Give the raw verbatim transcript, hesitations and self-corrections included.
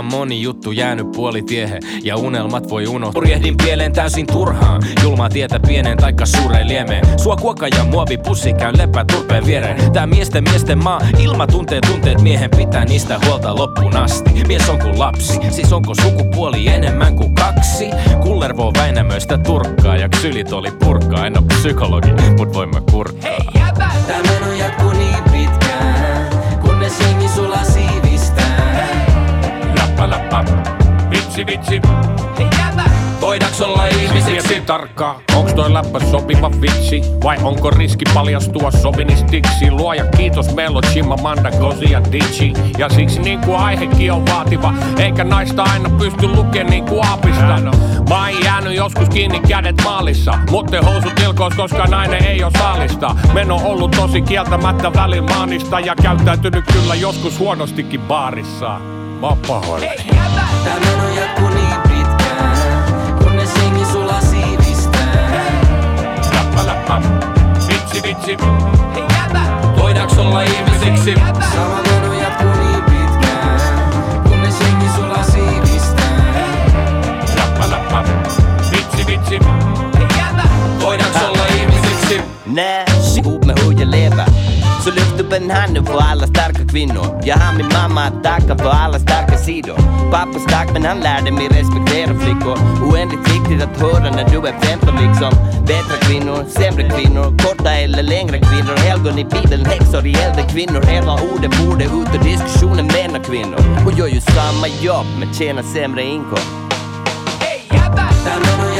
moni juttu jäänyt puolitiehen ja unelmat voi unohtaa. Purjehdin pieleen täysin turhaan, julmaa tietä pieneen taikka suureen liemeen. Sua kuokka ja muovi pussi käy lepää turpeen viereen. Tää miesten miesten maa, ilma tuntee tunteet, miehen pitää niistä huolta loppuun asti. Mies on kuin lapsi, siis onko sukupuoli enemmän kuin kaksi? Kullervo Väinämöistä turkkaa ja ksylit oli purkkaa. En oo psykologi, mut voin mä kurkkaa. Hei jäbä! Tää meno jatkuu niin pitkään, kunnes jengi sulla siivistää. Lappa lappa, vitsi vitsi. Hei jäbä! Voidaanko olla ihmisiksi? Mieti tarkkaan, onks toi läppä sopiva vitsi? Vai onko riski paljastua sovinistiksi? Luoja kiitos, meillä on Chimamanda, Ngozi ja Adichie. Ja siksi niinku aihekin on vaativa, eikä naista aina pysty lukeen niinku aapista. Mä oon jäänyt joskus kiinni kädet maalissa, mutten housut ilkois, koska nainen ei oo saalista. Meno ollut tosi kieltämättä välin maanista ja käyttäytynyt kyllä joskus huonostikin baarissa. Mä oon pahoillani. Hei jäbä! Tää meno jatkuu niin pitkään, kunnes jengi sulla siivistää. Lappa lappa, vitsi vitsi. Hei jäbä! Voidaanko olla ihmisiksi? Sama meno jatkuu niin pitkään, kunnes jengi sulla siivistää. Lappa lappa, vitsi vitsi. Hei jäbä! Voidaanko olla ihmisiksi? Nej, ihop med hur jag lever. Så lyft upp en hand nu för alla starka kvinnor. Jag har min mamma att tacka för alla starka sidor. Pappa stack men han lärde mig respektera flickor. Oändligt viktigt att höra när du är femton liksom. Bättre kvinnor, sämre kvinnor, korta eller längre kvinnor. Helgon i bibeln, häxor i äldre kvinnor. Hela ordet borde ut ur diskussionen män och kvinnor. Och gör ju samma jobb men tjänar sämre inkomst. Hej jäbä!